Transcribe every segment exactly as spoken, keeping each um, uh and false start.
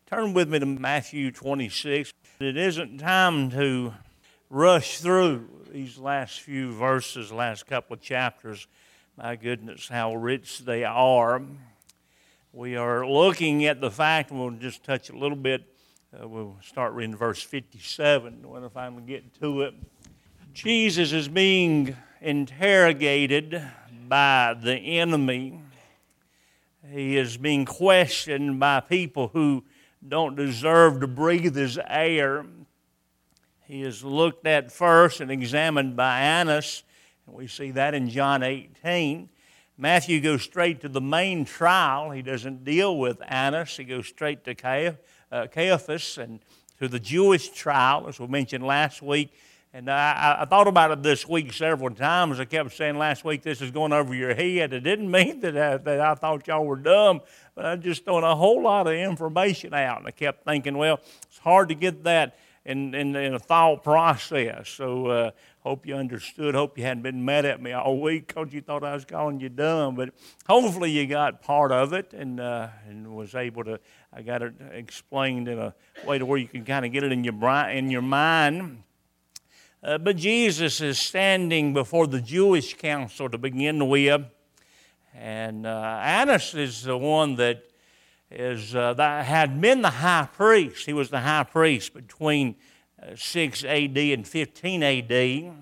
Turn with me to Matthew twenty-six. It isn't time to rush through these last few verses, last couple of chapters. My goodness, how rich they are. We are looking at the fact, and we'll just touch a little bit. Uh, we'll start reading verse fifty-seven when I finally get to it. Jesus is being interrogated by the enemy. He is being questioned by people who don't deserve to breathe his air. He is looked at first and examined by Annas, and we see that in John eighteen. Matthew goes straight to the main trial. He doesn't deal with Annas. He goes straight to Caiaphas and to the Jewish trial, as we mentioned last week. And I, I thought about it this week several times. I kept saying last week, this is going over your head. It didn't mean that I, that I thought y'all were dumb, but I just throwing a whole lot of information out. And I kept thinking, well, it's hard to get that in, in, in a thought process. So uh, hope you understood. Hope you hadn't been mad at me all week because you thought I was calling you dumb. But hopefully you got part of it and, uh, and was able to, I got it explained in a way to where you can kind of get it in your, in your mind. Uh, but Jesus is standing before the Jewish council to begin with, and uh, Annas is the one that is uh, that had been the high priest. He was the high priest between uh, six A D and fifteen A D.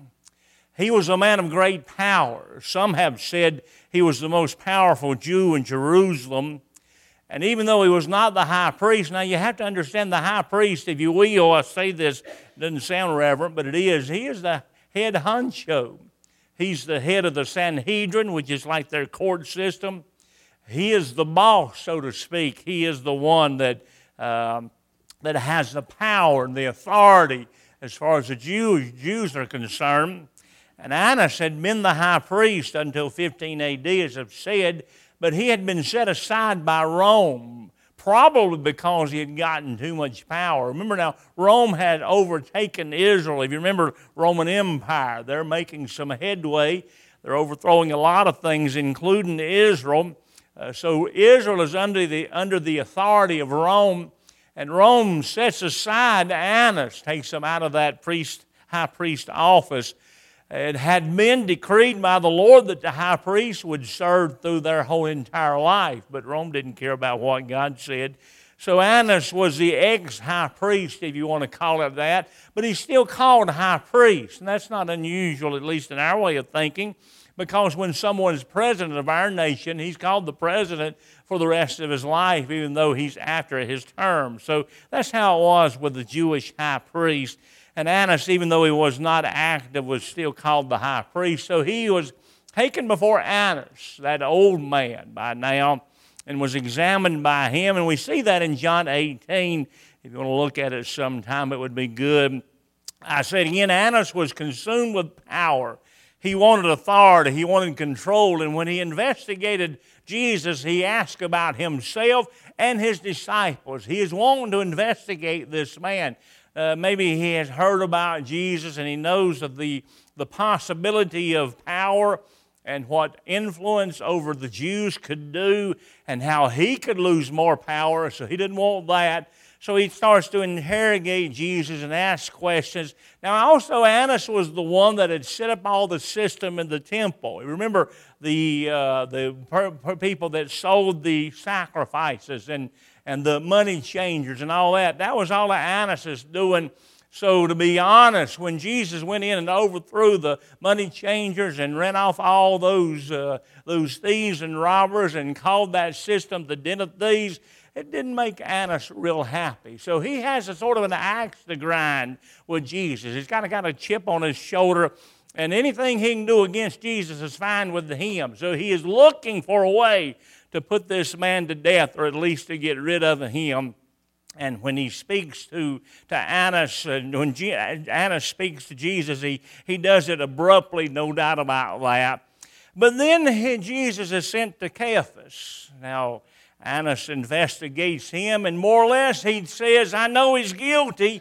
He was a man of great power. Some have said he was the most powerful Jew in Jerusalem. And even though he was not the high priest, now you have to understand the high priest, if you will. I say this, it doesn't sound reverent, but it is. He is the head honcho. He's the head of the Sanhedrin, which is like their court system. He is the boss, so to speak. He is the one that, um, that has the power and the authority as far as the Jews, Jews are concerned. And Annas had been the high priest until fifteen A D, as I've said, but he had been set aside by Rome, probably because he had gotten too much power. Remember now, Rome had overtaken Israel. If you remember Roman Empire, they're making some headway. They're overthrowing a lot of things, including Israel. Uh, so Israel is under the, under the authority of Rome, and Rome sets aside Annas, takes him out of that priest, high priest office. It had been decreed by the Lord that the high priest would serve through their whole entire life, but Rome didn't care about what God said. So Annas was the ex-high priest, if you want to call it that, but he's still called high priest, and that's not unusual, at least in our way of thinking, because when someone is president of our nation, he's called the president for the rest of his life, even though he's after his term. So that's how it was with the Jewish high priest. And Annas, even though he was not active, was still called the high priest. So he was taken before Annas, that old man by now, and was examined by him. And we see that in John eighteen. If you want to look at it sometime, it would be good. I said again, Annas was consumed with power. He wanted authority. He wanted control. And when he investigated Jesus, he asked about himself and his disciples. He is wanting to investigate this man. Uh, maybe he has heard about Jesus and he knows of the, the possibility of power and what influence over the Jews could do and how he could lose more power, so he didn't want that. So he starts to interrogate Jesus and ask questions. Now also Annas was the one that had set up all the system in the temple. Remember the, uh, the per, per people that sold the sacrifices and and the money changers and all that. That was all that Annas is doing. So to be honest, when Jesus went in and overthrew the money changers and ran off all those, uh, those thieves and robbers and called that system the den of thieves, it didn't make Annas real happy. So he has a sort of an axe to grind with Jesus. He's kind of got a chip on his shoulder, and anything he can do against Jesus is fine with him. So he is looking for a way to put this man to death, or at least to get rid of him. And when he speaks to, to Annas, and when G- Annas speaks to Jesus, he, he does it abruptly, no doubt about that. But then he, Jesus is sent to Caiaphas. Now, Annas investigates him, and more or less he says, I know he's guilty,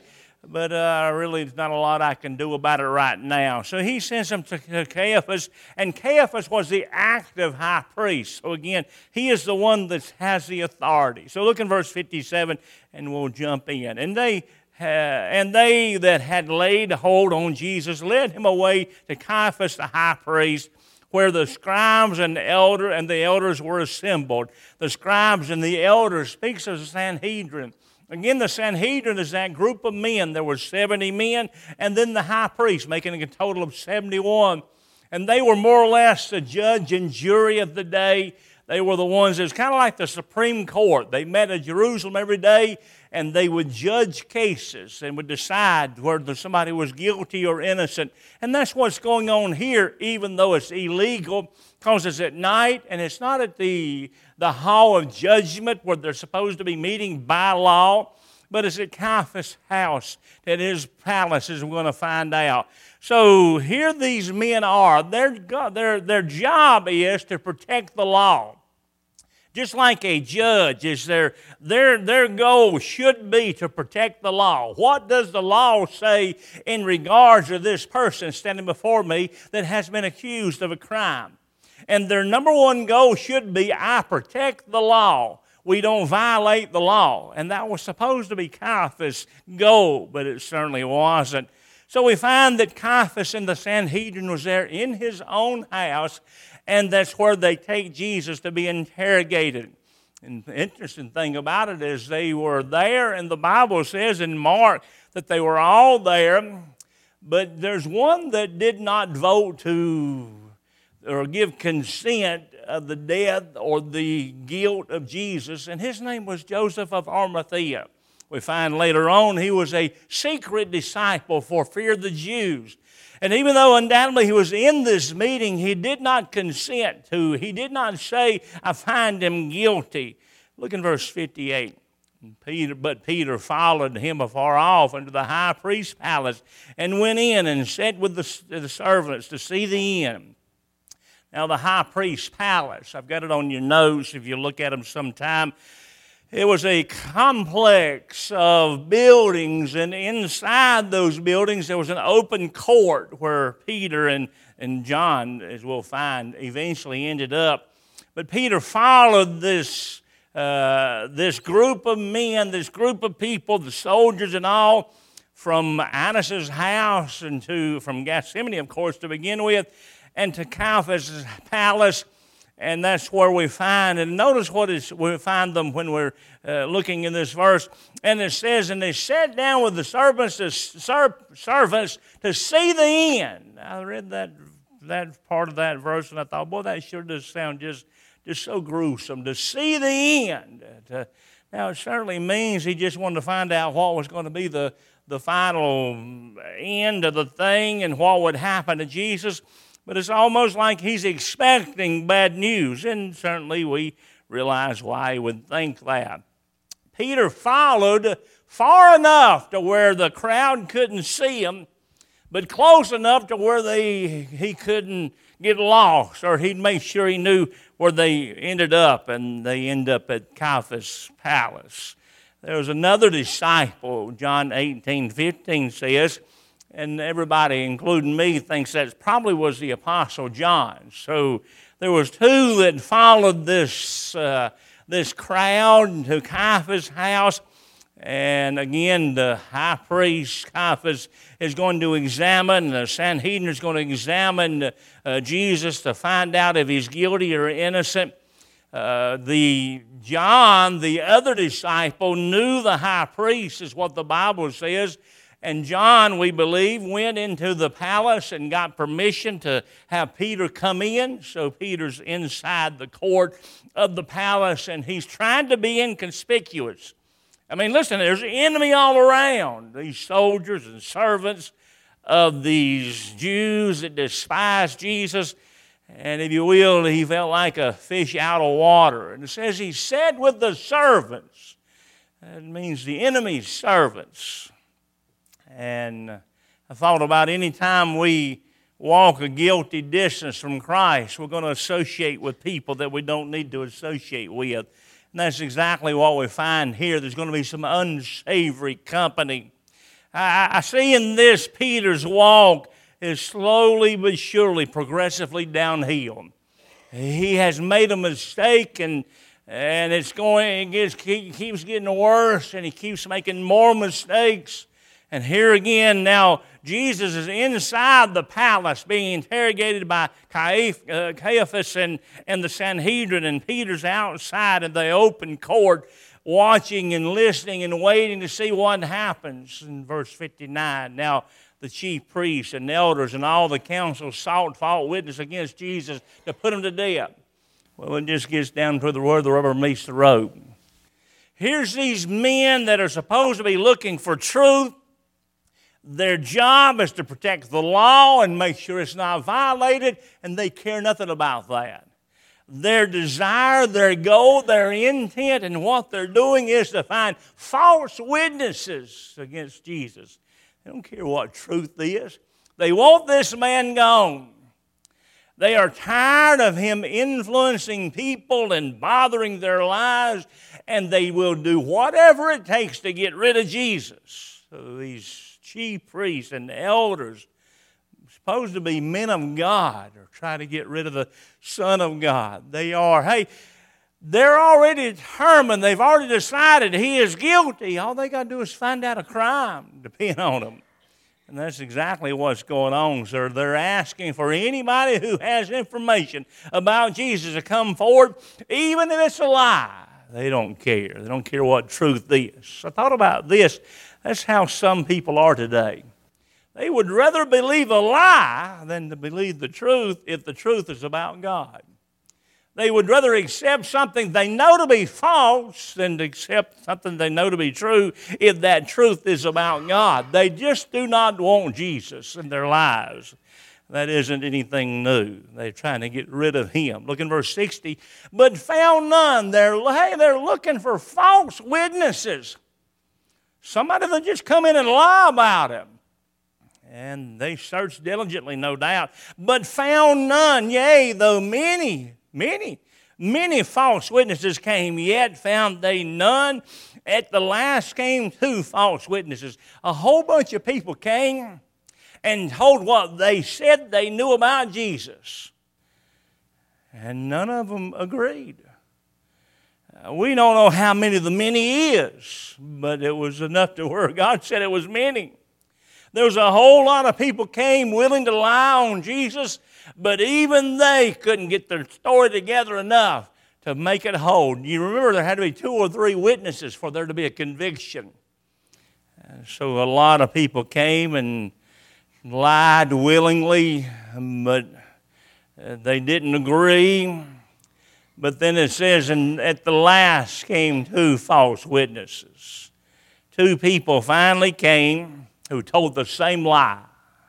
but uh, really there's not a lot I can do about it right now. So he sends them to, to Caiaphas, and Caiaphas was the active high priest. So again, he is the one that has the authority. So look in verse fifty-seven, and we'll jump in. And they uh, and they that had laid hold on Jesus led him away to Caiaphas the high priest, where the scribes and the elder and the elders were assembled. The scribes and the elders speaks of the Sanhedrin. Again, the Sanhedrin is that group of men. There were seventy men, and then the high priest, making a total of seventy-one. And they were more or less the judge and jury of the day. They were the ones, it was kind of like the Supreme Court. They met at Jerusalem every day, and they would judge cases and would decide whether somebody was guilty or innocent. And that's what's going on here, even though it's illegal, because it's at night, and it's not at the, the hall of judgment where they're supposed to be meeting by law, but it's at Caiaphas' house, at his palace, as we're going to find out. So here these men are. Their, their, their job is to protect the law. Just like a judge, is their, their, their goal should be to protect the law. What does the law say in regards to this person standing before me that has been accused of a crime? And their number one goal should be, I protect the law. We don't violate the law. And that was supposed to be Caiaphas' goal, but it certainly wasn't. So we find that Caiaphas and the Sanhedrin was there in his own house, and that's where they take Jesus to be interrogated. And the interesting thing about it is they were there, and the Bible says in Mark that they were all there, but there's one that did not vote to or give consent of the death or the guilt of Jesus, and his name was Joseph of Arimathea. We find later on he was a secret disciple for fear of the Jews. And even though undoubtedly he was in this meeting, he did not consent to, he did not say, I find him guilty. Look in verse fifty-eight. Peter, but Peter followed him afar off into the high priest's palace and went in and sat with the, the servants to see the end. Now the high priest's palace, I've got it on your notes if you look at them sometime. It was a complex of buildings, and inside those buildings there was an open court where Peter and, and John, as we'll find, eventually ended up. But Peter followed this, uh, this group of men, this group of people, the soldiers and all, from Annas' house and to, from Gethsemane, of course, to begin with, and to Caiaphas' palace. And that's where we find, and notice what is, we find them when we're uh, looking in this verse. And it says, and they sat down with the servants to, ser, servants to see the end. I read that that part of that verse, and I thought, boy, that sure does sound just, just so gruesome. To see the end. To, now, it certainly means he just wanted to find out what was going to be the, the final end of the thing and what would happen to Jesus. But it's almost like he's expecting bad news, and certainly we realize why he would think that. Peter followed far enough to where the crowd couldn't see him, but close enough to where they he couldn't get lost, or he'd make sure he knew where they ended up, and they end up at Caiaphas' palace. There was another disciple, John eighteen fifteen says, and everybody, including me, thinks that probably was the Apostle John. So there was two that followed this uh, this crowd to Caiaphas' house. And again, the high priest, Caiaphas, is going to examine, the Sanhedrin is going to examine uh, Jesus to find out if he's guilty or innocent. Uh, the John, the other disciple, knew the high priest, is what the Bible says. And John, we believe, went into the palace and got permission to have Peter come in. So Peter's inside the court of the palace, and he's trying to be inconspicuous. I mean, listen, there's an enemy all around. These soldiers and servants of these Jews that despise Jesus. And if you will, he felt like a fish out of water. And it says he sat with the servants. That means the enemy's servants. And I thought about any time we walk a guilty distance from Christ, we're going to associate with people that we don't need to associate with. And that's exactly what we find here. There's going to be some unsavory company. I, I see in this Peter's walk is slowly but surely, progressively downhill. He has made a mistake, and and it's going. It gets, keeps getting worse, and he keeps making more mistakes. And here again, now Jesus is inside the palace, being interrogated by Caiaphas and and the Sanhedrin, and Peter's outside in the open court, watching and listening and waiting to see what happens. In verse fifty-nine, now the chief priests and elders and all the council sought false witness against Jesus to put him to death. Well, it just gets down to the where the rubber meets the road. Here's these men that are supposed to be looking for truth. Their job is to protect the law and make sure it's not violated, and they care nothing about that. Their desire, their goal, their intent, and what they're doing is to find false witnesses against Jesus. They don't care what truth is. They want this man gone. They are tired of him influencing people and bothering their lives, and they will do whatever it takes to get rid of Jesus. So these chief priests and elders, supposed to be men of God, are trying to get rid of the Son of God. They are, hey, they're already determined. They've already decided he is guilty. All they got to do is find out a crime to pin on him. And that's exactly what's going on, sir. They're asking for anybody who has information about Jesus to come forward, even if it's a lie. They don't care. They don't care what truth is. I thought about this. That's how some people are today. They would rather believe a lie than to believe the truth if the truth is about God. They would rather accept something they know to be false than to accept something they know to be true if that truth is about God. They just do not want Jesus in their lives. That isn't anything new. They're trying to get rid of him. Look in verse sixty. But found none. They're, hey, they're looking for false witnesses. Somebody that just come in and lie about him. And they searched diligently, no doubt, but found none. Yea, though many, many, many false witnesses came, yet found they none. At the last came two false witnesses. A whole bunch of people came and told what they said they knew about Jesus. And none of them agreed. Uh, we don't know how many of the many is, but it was enough to where God said it was many. There was a whole lot of people came willing to lie on Jesus, but even they couldn't get their story together enough to make it hold. You remember there had to be two or three witnesses for there to be a conviction. And so a lot of people came and lied willingly, but they didn't agree. But then it says, and at the last came two false witnesses. Two people finally came who told the same lie.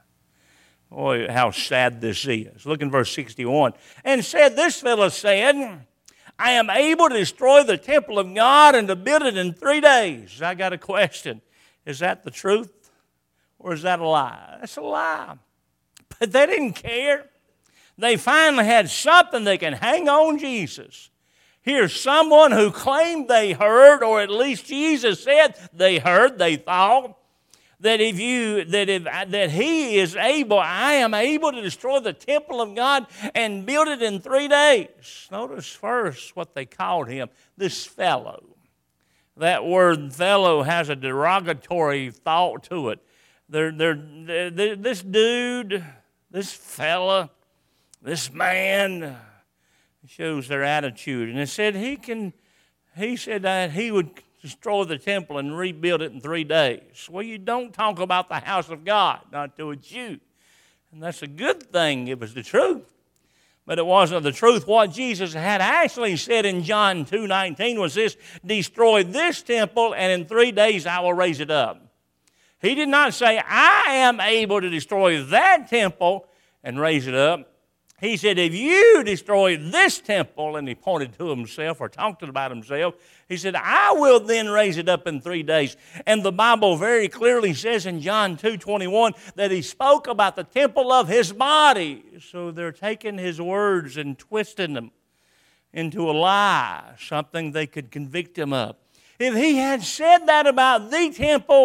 Boy, how sad this is. Look in verse sixty-one. And said, this fellow said, I am able to destroy the temple of God and to build it in three days. I got a question. Is that the truth or is that a lie? That's a lie. But they didn't care. They finally had something they can hang on Jesus. Here's someone who claimed they heard, or at least Jesus said they heard, they thought, that if you that if that he is able, I am able to destroy the temple of God and build it in three days. Notice first what they called him, this fellow. That word fellow has a derogatory thought to it. They're, they're, they're, this dude, this fella, this man shows their attitude. And it said he can, he said that he would destroy the temple and rebuild it in three days. Well, you don't talk about the house of God, not to a Jew. And that's a good thing. It was the truth. But it wasn't the truth. What Jesus had actually said in John two nineteen was this, destroy this temple and in three days I will raise it up. He did not say, I am able to destroy that temple and raise it up. He said, if you destroy this temple, and he pointed to himself or talked about himself, he said, I will then raise it up in three days. And the Bible very clearly says in John two twenty-one that he spoke about the temple of his body. So they're taking his words and twisting them into a lie, something they could convict him of. If he had said that about the temple,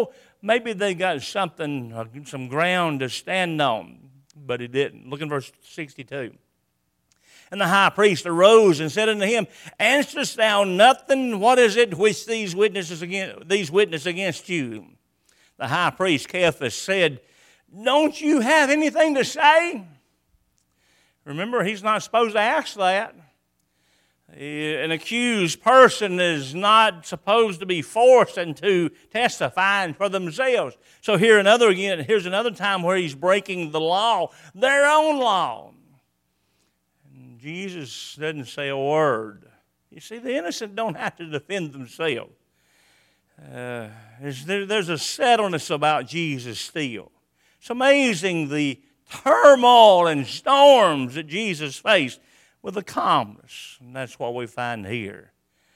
maybe they got something, uh, some ground to stand on, but he didn't. Look in verse sixty-two. And the high priest arose and said unto him, Answerest thou nothing? What is it which these witnesses against, these witness against you? The high priest Caiaphas said, Don't you have anything to say? Remember, he's not supposed to ask that. An accused person is not supposed to be forced into testifying for themselves. So here another again, here's another time where he's breaking the law, their own law. And Jesus doesn't say a word. You see, the innocent don't have to defend themselves. Uh, there's, there, there's a settledness about Jesus still. It's amazing the turmoil and storms that Jesus faced with a calmness. And that's what we find here.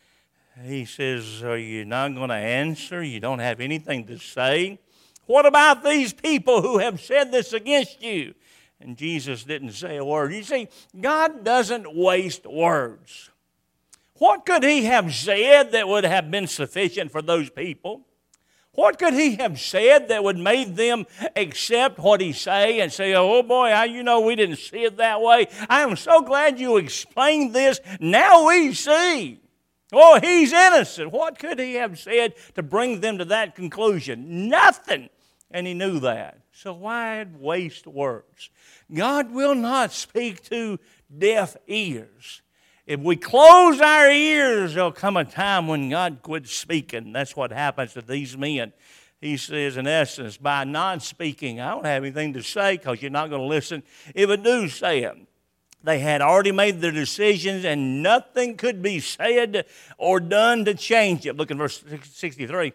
He says, are you not going to answer? You don't have anything to say? What about these people who have said this against you? And Jesus didn't say a word. You see, God doesn't waste words. What could he have said that would have been sufficient for those people? What could he have said that would make them accept what he say and say, oh boy, I, you know, we didn't see it that way. I am so glad you explained this. Now we see. Oh, he's innocent. What could he have said to bring them to that conclusion? Nothing. And he knew that. So why waste words? God will not speak to deaf ears. If we close our ears, there'll come a time when God quits speaking. That's what happens to these men. He says, in essence, by not speaking, I don't have anything to say because you're not going to listen. If I do say it, they had already made their decisions and nothing could be said or done to change it. Look in verse sixty-three.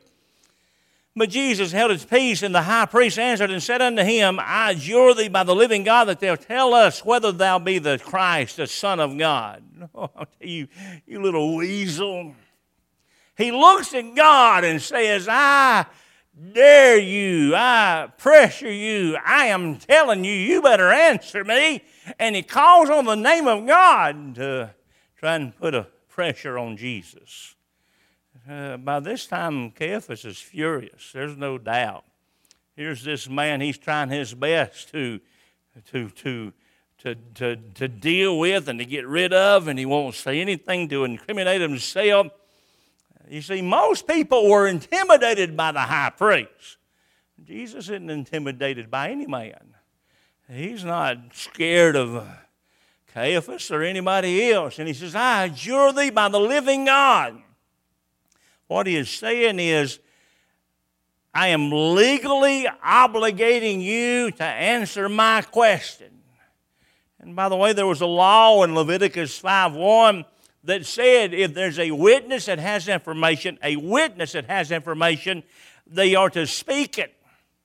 But Jesus held his peace, and the high priest answered and said unto him, I adjure thee by the living God that thou tell us whether thou be the Christ, the Son of God. Oh, I'll tell you, you little weasel. He looks at God and says, I dare you, I pressure you, I am telling you, you better answer me. And he calls on the name of God to try and put a pressure on Jesus. Uh, by this time, Caiaphas is furious. There's no doubt. Here's this man. He's trying his best to, to, to, to, to, to deal with and to get rid of, and he won't say anything to incriminate himself. You see, most people were intimidated by the high priest. Jesus isn't intimidated by any man. He's not scared of Caiaphas or anybody else. And he says, I adjure thee by the living God. What he is saying is, I am legally obligating you to answer my question. And by the way, there was a law in Leviticus five one that said if there's a witness that has information, a witness that has information, they are to speak it.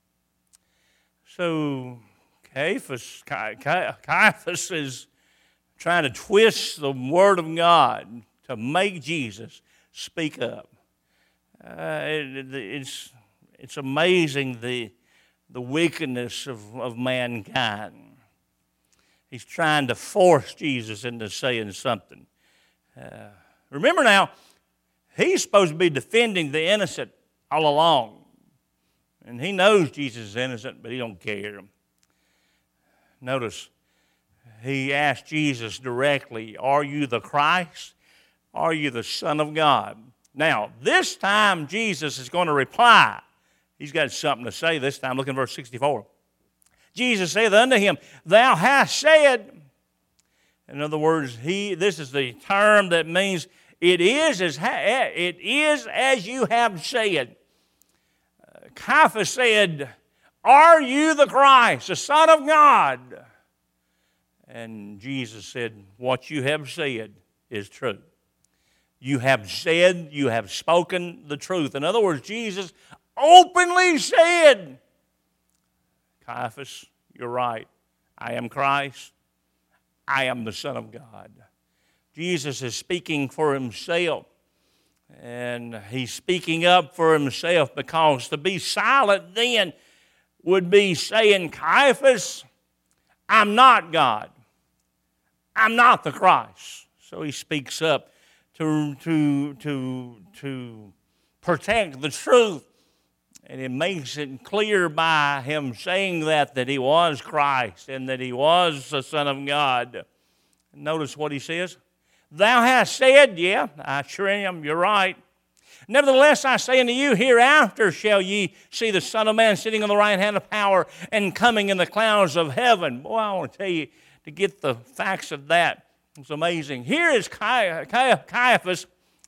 So Caiaphas, Caiaphas is trying to twist the word of God to make Jesus speak up. Uh, it, it's, it's amazing the, the wickedness of, of mankind. He's trying to force Jesus into saying something. Uh, remember now, he's supposed to be defending the innocent all along. And he knows Jesus is innocent, but he don't care. Notice, he asked Jesus directly, are you the Christ? Are you the Son of God? Now, this time Jesus is going to reply. He's got something to say this time. Look in verse sixty-four. Jesus saith unto him, thou hast said. In other words, he. This is the term that means it is as, it is as you have said. Uh, Caiaphas said, are you the Christ, the Son of God? And Jesus said, what you have said is true. You have said, you have spoken the truth. In other words, Jesus openly said, Caiaphas, you're right. I am Christ. I am the Son of God. Jesus is speaking for himself. And he's speaking up for himself because to be silent then would be saying, Caiaphas, I'm not God. I'm not the Christ. So he speaks up to, to, to, to protect the truth And it makes it clear by him saying that, that he was Christ and that he was the Son of God. Notice what he says. Thou hast said, yeah, I sure am, you're right. Nevertheless, I say unto you, hereafter shall ye see the Son of Man sitting on the right hand of power and coming in the clouds of heaven. Boy, I want to tell you, to get the facts of that, it's amazing. Here is Caiaphas,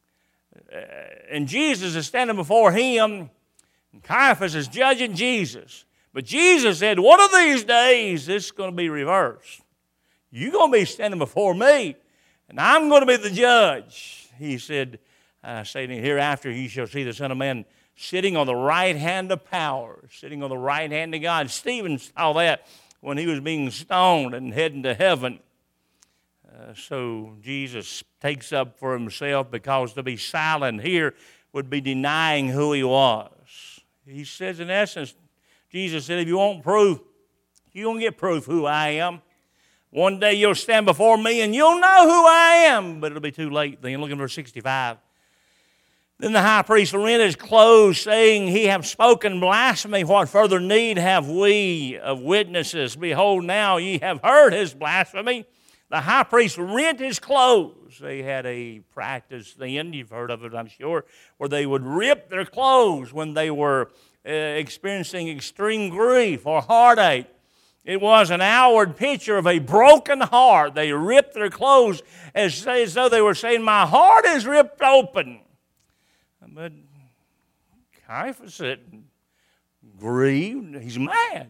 and Jesus is standing before him. And Caiaphas is judging Jesus. But Jesus said, one of these days, this is going to be reversed. You're going to be standing before me, and I'm going to be the judge. He said, I say to you, hereafter you shall see the Son of Man sitting on the right hand of power, sitting on the right hand of God. Stephen saw that when he was being stoned and heading to heaven. Uh, so Jesus takes up for himself, because to be silent here would be denying who he was. He says, in essence, Jesus said, if you want proof, you don't get proof who I am. One day you'll stand before me and you'll know who I am, but it'll be too late then. Look at verse sixty-five. Then the high priest rent his clothes, saying, he hath spoken blasphemy. What further need have we of witnesses? Behold, now ye have heard his blasphemy. The high priest rent his clothes. They had a practice then, you've heard of it, I'm sure, where they would rip their clothes when they were uh, experiencing extreme grief or heartache. It was an outward picture of a broken heart. They ripped their clothes as, as though they were saying, my heart is ripped open. But Caiaphas said, grieved, he's mad.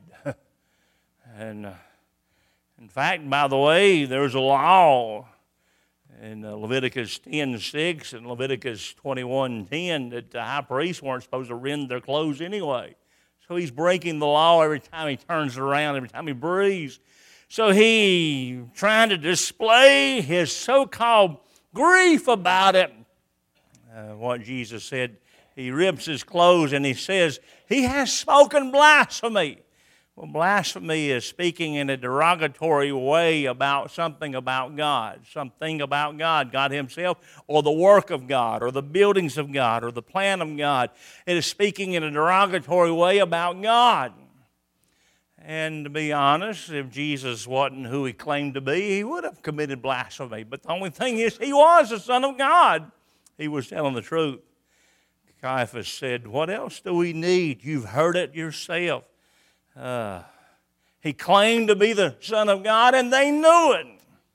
and uh, in fact, by the way, there's a law in uh, Leviticus ten six and Leviticus twenty-one ten that the high priests weren't supposed to rend their clothes anyway. So he's breaking the law every time he turns around, every time he breathes. So he trying to display his so-called grief about it. Uh, what Jesus said, he rips his clothes and he says, he has spoken blasphemy. Well, blasphemy is speaking in a derogatory way about something about God, something about God, God himself, or the work of God, or the buildings of God, or the plan of God. It is speaking in a derogatory way about God. And to be honest, if Jesus wasn't who he claimed to be, he would have committed blasphemy. But the only thing is, he was the Son of God. He was telling the truth. Caiaphas said, what else do we need? You've heard it yourself. Uh, he claimed to be the Son of God, and they knew it.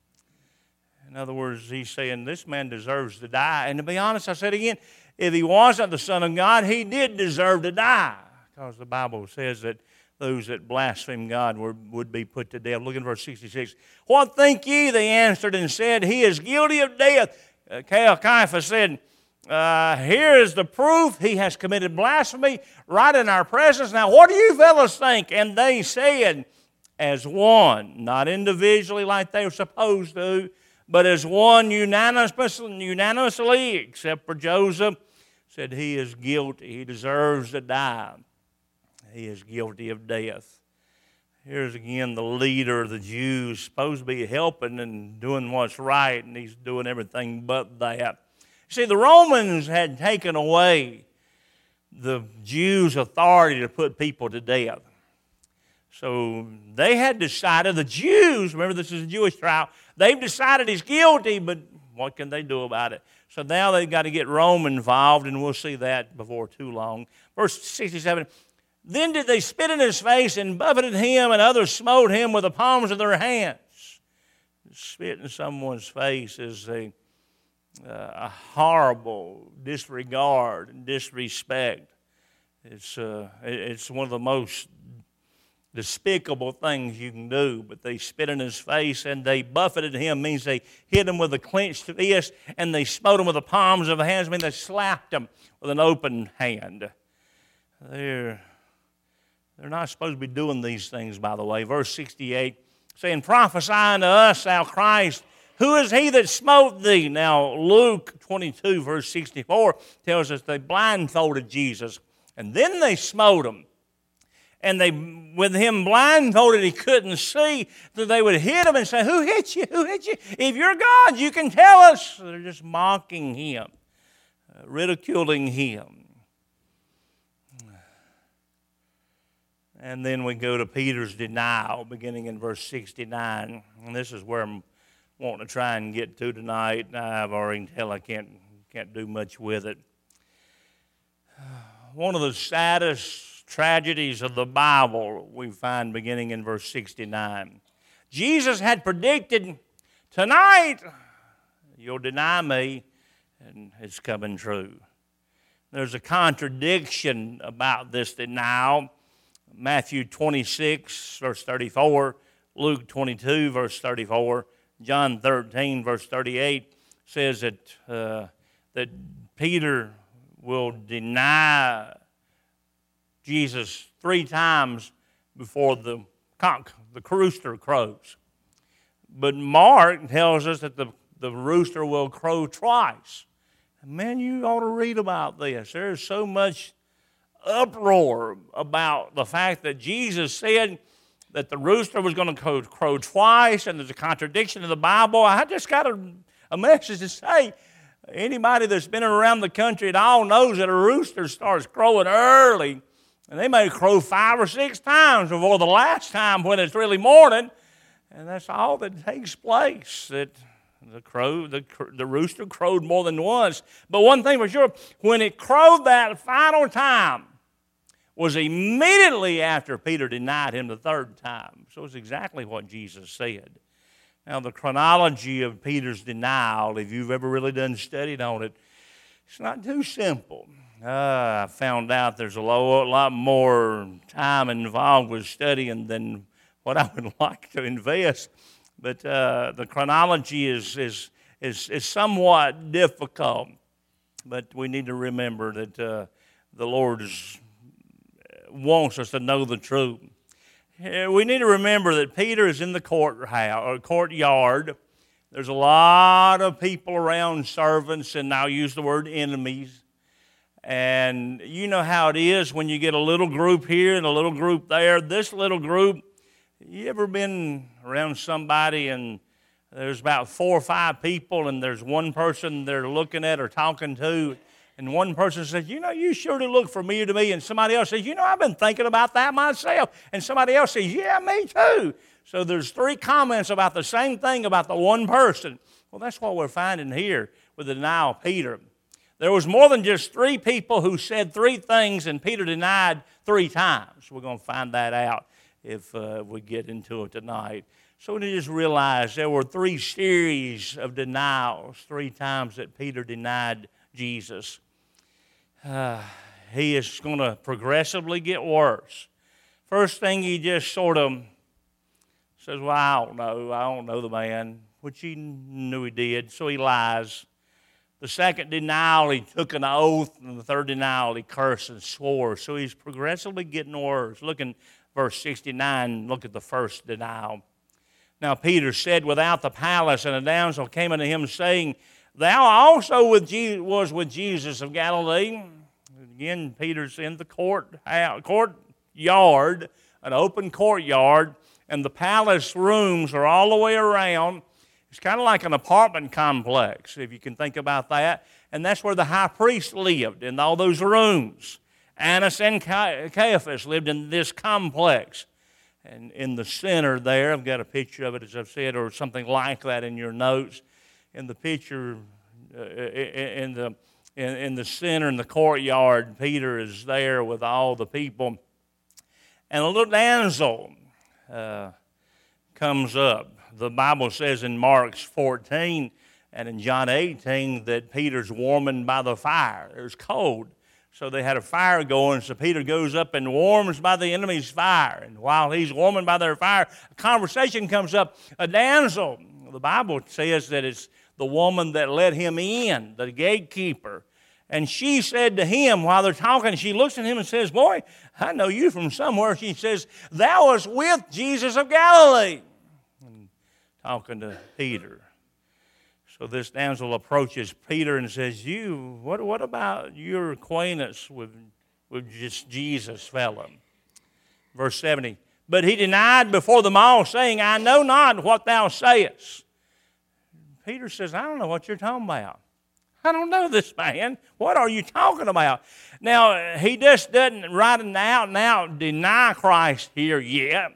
In other words, he's saying this man deserves to die. And to be honest, I said again, if he wasn't the Son of God, he did deserve to die, because the Bible says that those that blaspheme God were, would be put to death. Look at verse sixty-six. What think ye? They answered and said, he is guilty of death. Uh, Caiaphas said, Uh, here is the proof. He has committed blasphemy right in our presence. Now, what do you fellows think? And they said, as one, not individually like they were supposed to, but as one unanimously, unanimously, except for Joseph, said he is guilty. He deserves to die. He is guilty of death. Here's again the leader of the Jews, supposed to be helping and doing what's right, and he's doing everything but that. See, the Romans had taken away the Jews' authority to put people to death. So they had decided, the Jews, remember this is a Jewish trial, they've decided he's guilty, but what can they do about it? So now they've got to get Rome involved, and we'll see that before too long. Verse sixty-seven, then did they spit in his face and buffeted him, and others smote him with the palms of their hands. Spit in someone's face is a Uh, a horrible disregard and disrespect. It's, uh, it's one of the most despicable things you can do. But they spit in his face and they buffeted him, means they hit him with a clenched fist, and they smote him with the palms of the hands, means they slapped him with an open hand. They're, they're not supposed to be doing these things, by the way. Verse sixty-eight, saying, prophesy unto us, thou Christ, who is he that smote thee? Now, Luke twenty-two, verse sixty-four tells us they blindfolded Jesus, and then they smote him. And they, with him blindfolded, he couldn't see, so they would hit him and say, who hit you? Who hit you? If you're God, you can tell us. So they're just mocking him, uh, ridiculing him. And then we go to Peter's denial, beginning in verse sixty-nine. And this is where I'm wanting to try and get to tonight. I've already tell I can't can't do much with it. One of the saddest tragedies of the Bible we find beginning in verse sixty-nine. Jesus had predicted, tonight you'll deny me, and it's coming true. There's a contradiction about this denial. Matthew twenty-six, verse thirty-four, Luke twenty-two, verse thirty-four, John thirteen, verse thirty-eight says that, uh, that Peter will deny Jesus three times before the conch, the rooster crows. But Mark tells us that the, the rooster will crow twice. Man, you ought to read about this. There's so much uproar about the fact that Jesus said that the rooster was going to crow, crow twice, and there's a contradiction in the Bible. I just got a, a message to say. Anybody that's been around the country at all knows that a rooster starts crowing early, and they may crow five or six times before the last time when it's really morning, and that's all that takes place. That the crow, the the rooster crowed more than once. But one thing for sure, when it crowed that final time, was immediately after Peter denied him the third time. So it's exactly what Jesus said. Now, the chronology of Peter's denial, if you've ever really done studied on it, it's not too simple. Uh, I found out there's a lot, lot more time involved with studying than what I would like to invest. But uh, the chronology is, is, is, is somewhat difficult. But we need to remember that uh, the Lord is, wants us to know the truth. We need to remember that Peter is in the courthouse, or courtyard. There's a lot of people around, servants, and I'll use the word enemies. And you know how it is when you get a little group here and a little group there. This little group, you ever been around somebody and there's about four or five people and there's one person they're looking at or talking to, and one person says, you know, you sure do look familiar to me. And somebody else says, you know, I've been thinking about that myself. And somebody else says, yeah, me too. So there's three comments about the same thing about the one person. Well, that's what we're finding here with the denial of Peter. There was more than just three people who said three things, and Peter denied three times. We're going to find that out if uh, we get into it tonight. So we need to just realize there were three series of denials, three times that Peter denied Jesus. Uh, he is going to progressively get worse. First thing, he just sort of says, well, I don't know. I don't know the man, which he knew he did, so he lies. The second denial, he took an oath, and the third denial, he cursed and swore. So he's progressively getting worse. Look in verse sixty-nine, look at the first denial. Now Peter said without the palace, and a damsel came unto him, saying, thou also with Je- was with Jesus of Galilee. Again, Peter's in the court, courtyard, an open courtyard, and the palace rooms are all the way around. It's kind of like an apartment complex, if you can think about that. And that's where the high priest lived, in all those rooms. Annas and Caiaphas lived in this complex. And in the center there, I've got a picture of it, as I've said, or something like that in your notes. In the picture, uh, in the in, in the center, in the courtyard, Peter is there with all the people. And a little damsel uh, comes up. The Bible says in Mark fourteen and in John eighteen that Peter's warming by the fire. It was cold. So they had a fire going, so Peter goes up and warms by the enemy's fire. And while he's warming by their fire, a conversation comes up. A damsel, the Bible says that it's the woman that let him in, the gatekeeper. And she said to him, while they're talking, she looks at him and says, boy, I know you from somewhere. She says, thou wast with Jesus of Galilee. And talking to Peter. So this damsel approaches Peter and says, you, what, what about your acquaintance with, with just Jesus, fella? Verse seventy, but he denied before them all, saying, I know not what thou sayest. Peter says, I don't know what you're talking about. I don't know this man. What are you talking about? Now, he just doesn't right and out and out deny Christ here yet.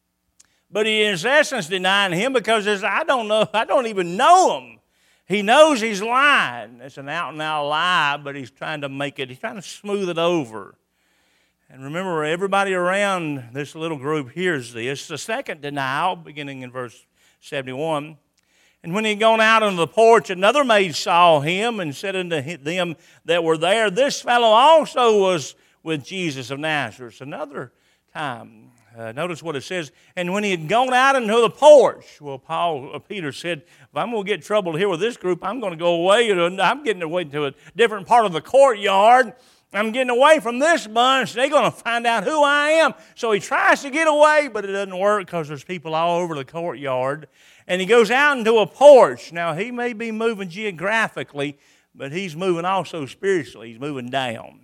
But he is in essence denying him because there's, I don't know, I don't even know him. He knows he's lying. It's an out and out lie, but he's trying to make it, he's trying to smooth it over. And remember, everybody around this little group hears this. The second denial, beginning in verse seventy-one. And when he had gone out on the porch, another maid saw him and said unto them that were there, this fellow also was with Jesus of Nazareth. Another time. Uh, notice what it says. And when he had gone out into the porch, well, Paul, uh, Peter said, if I'm going to get trouble here with this group, I'm going to go away. I'm getting away to a different part of the courtyard. I'm getting away from this bunch. They're going to find out who I am. So he tries to get away, but it doesn't work because there's people all over the courtyard. And he goes out into a porch. Now, he may be moving geographically, but he's moving also spiritually. He's moving down.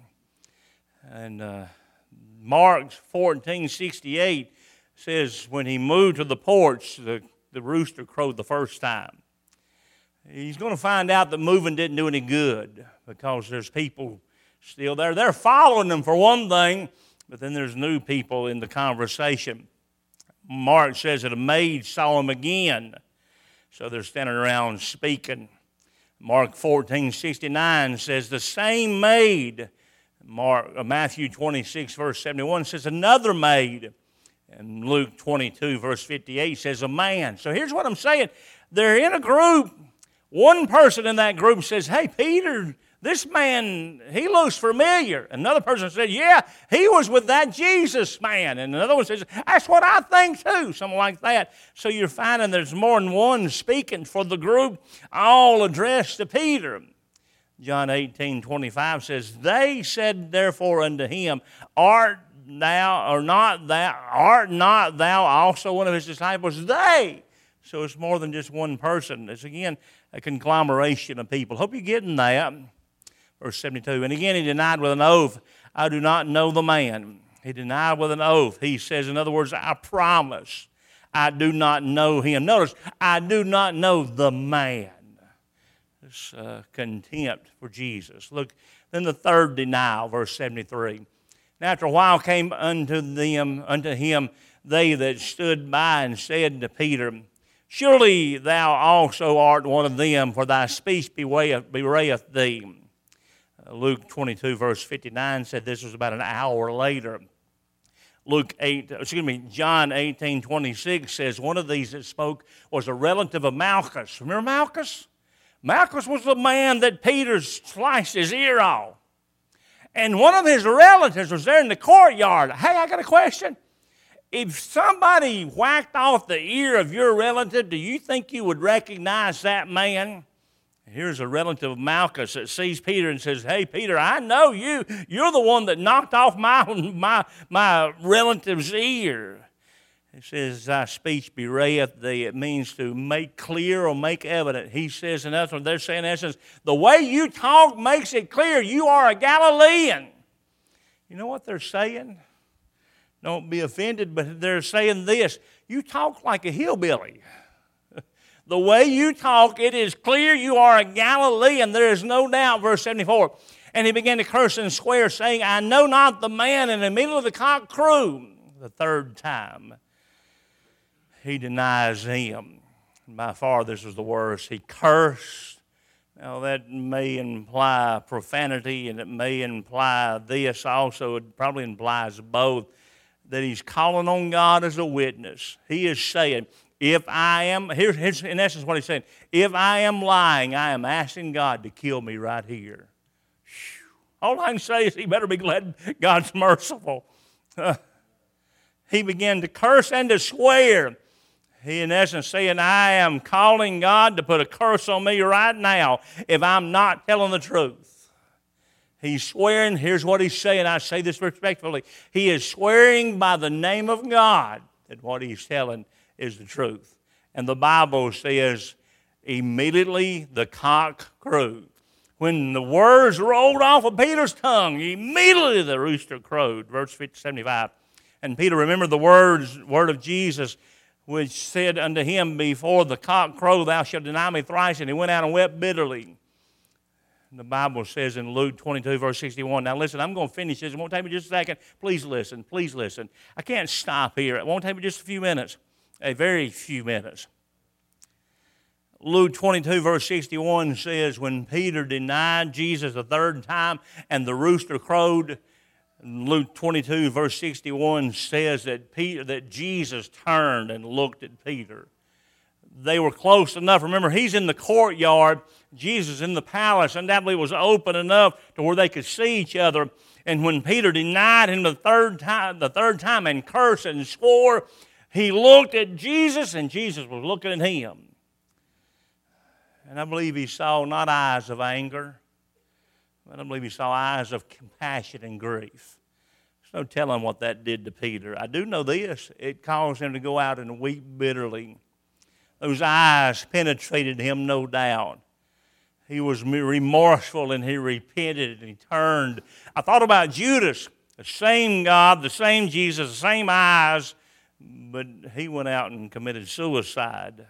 And uh, Mark fourteen sixty-eight says, when he moved to the porch, the, the rooster crowed the first time. He's going to find out that moving didn't do any good because there's people still there. They're following them for one thing, but then there's new people in the conversation. Mark says that a maid saw him again. So they're standing around speaking. Mark fourteen sixty-nine says the same maid. Mark, uh, Matthew twenty-six, verse seventy-one says another maid. And Luke twenty-two, verse fifty-eight says a man. So here's what I'm saying. They're in a group. One person in that group says, hey, Peter, this man, he looks familiar. Another person said, yeah, he was with that Jesus man. And another one says, that's what I think too, something like that. So you're finding there's more than one speaking for the group, all addressed to Peter. John eighteen twenty-five says, they said therefore unto him, art thou, or not thou, art not thou also one of his disciples? They. So it's more than just one person. It's again a conglomeration of people. Hope you're getting that. Verse seventy-two, and again he denied with an oath, I do not know the man. He denied with an oath. He says, in other words, I promise I do not know him. Notice, I do not know the man. This uh, contempt for Jesus. Look, then the third denial, verse seventy-three. And after a while came unto them, unto him they that stood by and said to Peter, surely thou also art one of them, for thy speech bewrayeth, bewrayeth thee. Luke twenty-two, verse fifty-nine said this was about an hour later. Luke eight, excuse me, John eighteen twenty-six says one of these that spoke was a relative of Malchus. Remember Malchus? Malchus was the man that Peter sliced his ear off. And one of his relatives was there in the courtyard. Hey, I got a question. If somebody whacked off the ear of your relative, do you think you would recognize that man? Here's a relative of Malchus that sees Peter and says, hey, Peter, I know you. You're the one that knocked off my, my, my relative's ear. It says, thy speech bewrayeth thee. It means to make clear or make evident. He says, and that's what they're saying in essence, the way you talk makes it clear you are a Galilean. You know what they're saying? Don't be offended, but they're saying this. You talk like a hillbilly. The way you talk, it is clear you are a Galilean. There is no doubt, verse seventy-four. And he began to curse and swear, saying, I know not the man. And immediately the cock crew, the third time, he denies him. By far, this was the worst. He cursed. Now, that may imply profanity, and it may imply this also. It probably implies both, that he's calling on God as a witness. He is saying, if I am, here's, here's in essence what he's saying, if I am lying, I am asking God to kill me right here. All I can say is he better be glad God's merciful. Uh, he began to curse and to swear. He, in essence, saying, I am calling God to put a curse on me right now if I'm not telling the truth. He's swearing. Here's what he's saying. I say this respectfully. He is swearing by the name of God that what he's telling is the truth. And the Bible says, immediately the cock crew. When the words rolled off of Peter's tongue, immediately the rooster crowed. Verse seventy-five. And Peter remembered the words, word of Jesus, which said unto him, before the cock crow, thou shalt deny me thrice. And he went out and wept bitterly. The Bible says in Luke twenty-two, verse sixty-one. Now listen, I'm going to finish this. It won't take me just a second. Please listen. Please listen. I can't stop here. It won't take me just a few minutes. A very few minutes. Luke twenty-two, verse sixty-one says, when Peter denied Jesus a third time and the rooster crowed, Luke twenty-two, verse sixty-one says that Peter, that Jesus turned and looked at Peter. They were close enough. Remember, he's in the courtyard. Jesus in the palace undoubtedly was open enough to where they could see each other. And when Peter denied him the third time, the third time and cursed and swore, he looked at Jesus and Jesus was looking at him. And I believe he saw not eyes of anger, but I believe he saw eyes of compassion and grief. There's no telling what that did to Peter. I do know this. It caused him to go out and weep bitterly. Those eyes penetrated him, no doubt. He was remorseful and he repented and he turned. I thought about Judas, the same God, the same Jesus, the same eyes, but he went out and committed suicide.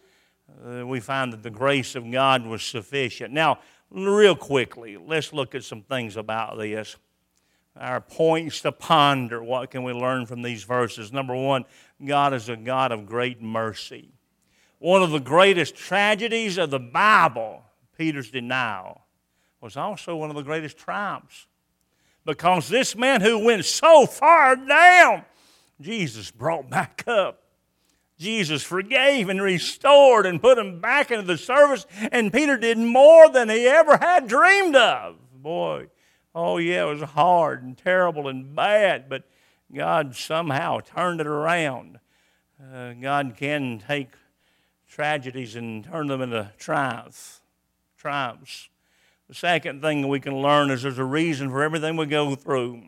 Uh, we find that the grace of God was sufficient. Now, real quickly, let's look at some things about this. Our points to ponder. What can we learn from these verses? Number one, God is a God of great mercy. One of the greatest tragedies of the Bible, Peter's denial, was also one of the greatest triumphs. Because this man who went so far down, Jesus brought back up. Jesus forgave and restored and put him back into the service, and Peter did more than he ever had dreamed of. Boy, oh yeah, it was hard and terrible and bad, but God somehow turned it around. Uh, God can take tragedies and turn them into triumphs. triumphs. The second thing we can learn is there's a reason for everything we go through.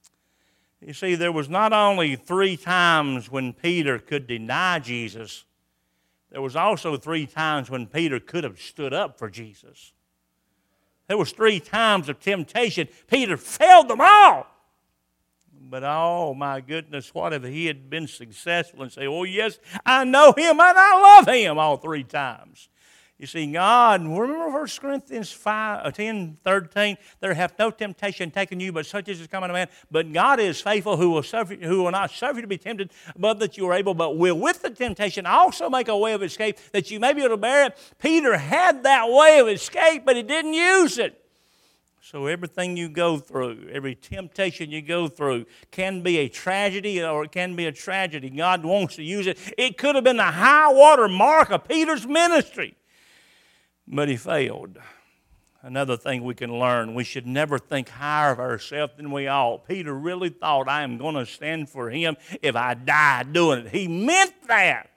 You see, there was not only three times when Peter could deny Jesus, there was also three times when Peter could have stood up for Jesus. There was three times of temptation. Peter failed them all. But oh my goodness, what if he had been successful and say, oh yes, I know him and I love him all three times. You see, God, remember First Corinthians five, ten, thirteen, there hath no temptation taken you, but such as is coming to man. But God is faithful, who will suffer, who will not suffer you to be tempted, but that you are able, but will with the temptation also make a way of escape, that you may be able to bear it. Peter had that way of escape, but he didn't use it. So everything you go through, every temptation you go through can be a tragedy or it can be a tragedy. God wants to use it. It could have been the high water mark of Peter's ministry, but he failed. Another thing we can learn, we should never think higher of ourselves than we ought. Peter really thought, I am going to stand for him if I die doing it. He meant that.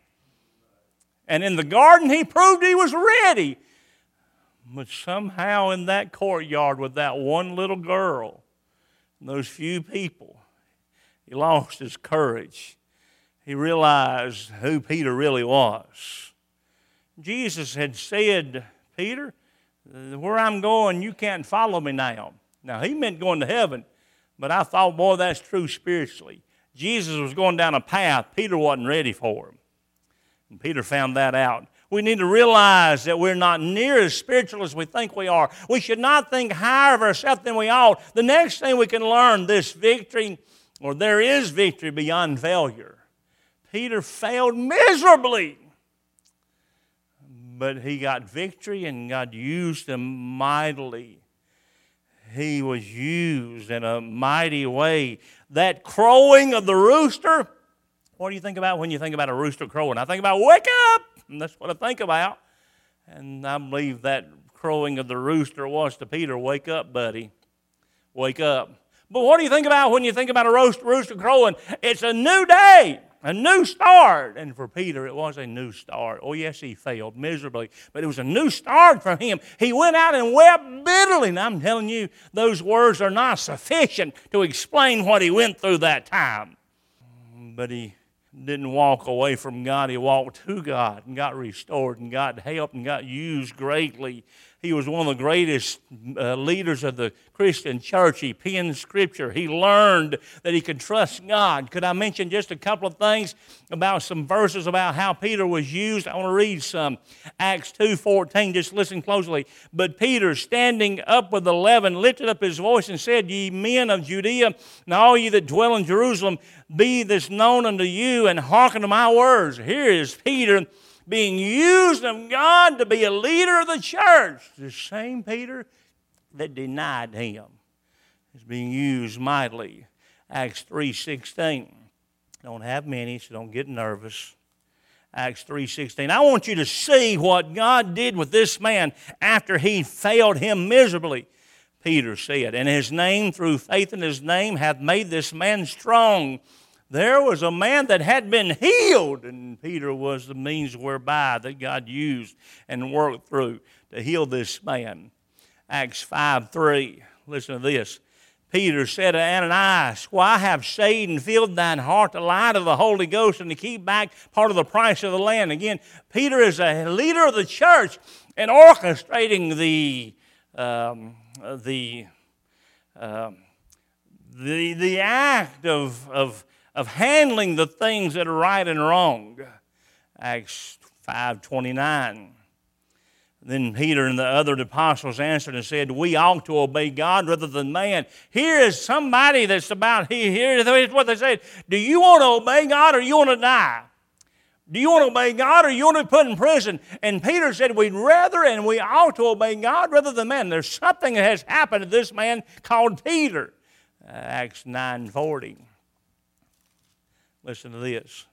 And in the garden, he proved he was ready. But somehow in that courtyard with that one little girl, and those few people, he lost his courage. He realized who Peter really was. Jesus had said, Peter, where I'm going, you can't follow me now. Now, he meant going to heaven, but I thought, boy, that's true spiritually. Jesus was going down a path Peter wasn't ready for him. And Peter found that out. We need to realize that we're not near as spiritual as we think we are. We should not think higher of ourselves than we ought. The next thing we can learn, this victory, or there is victory beyond failure. Peter failed miserably, but he got victory and God used him mightily. He was used in a mighty way. That crowing of the rooster, what do you think about when you think about a rooster crowing? I think about wake up. And that's what I think about. And I believe that crowing of the rooster was to Peter, wake up, buddy. Wake up. But what do you think about when you think about a roast, rooster crowing? It's a new day, a new start. And for Peter, it was a new start. Oh, yes, he failed miserably, but it was a new start for him. He went out and wept bitterly. And I'm telling you, those words are not sufficient to explain what he went through that time. But he didn't walk away from God. He walked to God and got restored and got help and got used greatly. He was one of the greatest uh, leaders of the Christian church. He penned Scripture. He learned that he could trust God. Could I mention just a couple of things about some verses about how Peter was used? I want to read some. Acts two fourteen, just listen closely. But Peter, standing up with the eleven, lifted up his voice and said, Ye men of Judea, and all ye that dwell in Jerusalem, be this known unto you, and hearken to my words. Here is Peter being used of God to be a leader of the church. The same Peter that denied him is being used mightily. Acts three sixteen. Don't have many, so don't get nervous. Acts three sixteen. I want you to see what God did with this man after he failed him miserably. Peter said, and his name, through faith in his name, hath made this man strong. There was a man that had been healed, and Peter was the means whereby that God used and worked through to heal this man. Acts five three, listen to this. Peter said to Ananias, Why have Satan filled thine heart to lie to the Holy Ghost and to keep back part of the price of the land? Again, Peter is a leader of the church and orchestrating the um, the, um, the the act of of of handling the things that are right and wrong. Acts five twenty-nine. Then Peter and the other apostles answered and said, We ought to obey God rather than man. Here is somebody that's about, here's what they said. Do you want to obey God or you want to die? Do you want to obey God or you want to be put in prison? And Peter said, We'd rather and we ought to obey God rather than man. There's something that has happened to this man called Peter. Uh, Acts nine forty. Listen to this.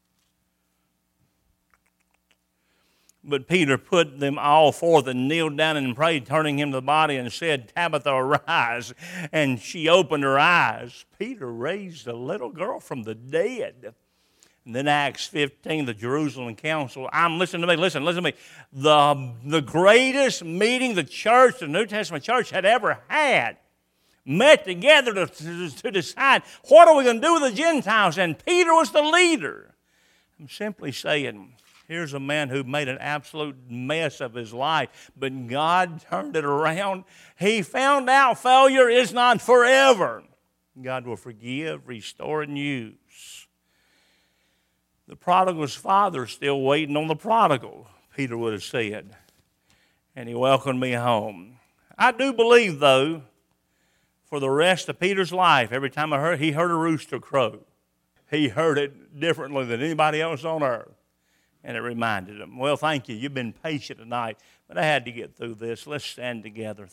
But Peter put them all forth and kneeled down and prayed, turning him to the body, and said, Tabitha, arise. And she opened her eyes. Peter raised a little girl from the dead. And then Acts fifteen, the Jerusalem council. I'm listening to me, listen, listen to me. The, the greatest meeting the church, the New Testament church, had ever had, met together to, to, to decide what are we going to do with the Gentiles, and Peter was the leader. I'm simply saying, here's a man who made an absolute mess of his life, but God turned it around. He found out failure is not forever. God will forgive, restore, and use. The prodigal's father is still waiting on the prodigal, Peter would have said, and he welcomed me home. I do believe, though, for the rest of Peter's life, every time I heard, he heard a rooster crow. He heard it differently than anybody else on earth. And it reminded him. Well, thank you. You've been patient tonight, but I had to get through this. Let's stand together.